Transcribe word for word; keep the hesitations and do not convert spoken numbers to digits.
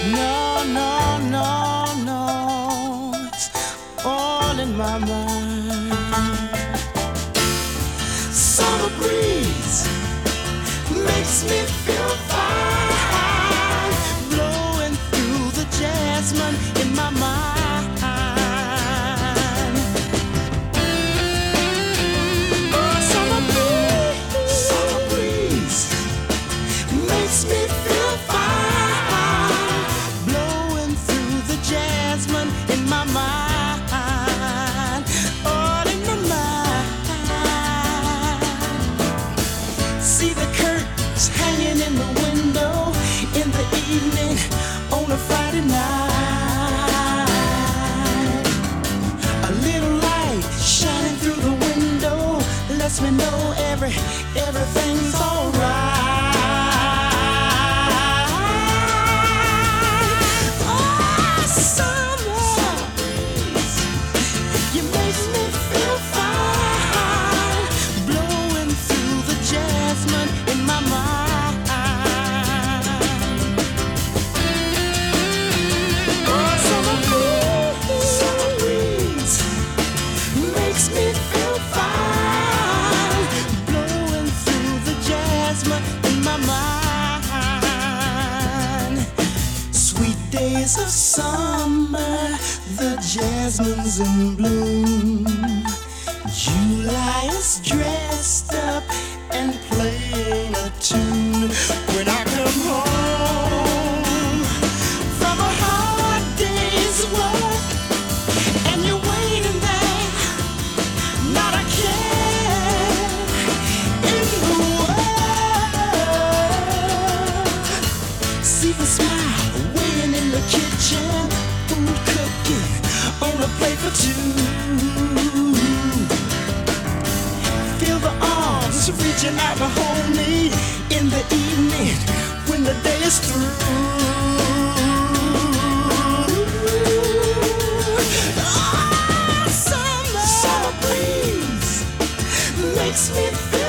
No, no, no, no, it's all in my mind. Summer breeze makes me feel fine, blowing through the jasmine in my mind. Oh, summer breeze, summer breeze makes me feel fine, blowing through the jasmine in my mind, all in my mind. See the curtains hanging in the window in the evening on a Friday night. A little light shining through the window lets me know every everything's alright. Oh, summer, you make me feel fine, blowing through the jasmine in my mind. Oh, summer breeze, summer breeze makes me feel fine, blowing through the jasmine in my mind. Sweet days of summer, the jasmine's in bloom. July is dressed up and playing a tune. When I come home from a hard day's work and you're waiting there, not a care in the world. See the smile waiting in the kitchen, food cooking on a plate for two. Feel the arms reaching out to hold me in the evening when the day is through. Oh, summer, summer breeze makes me feel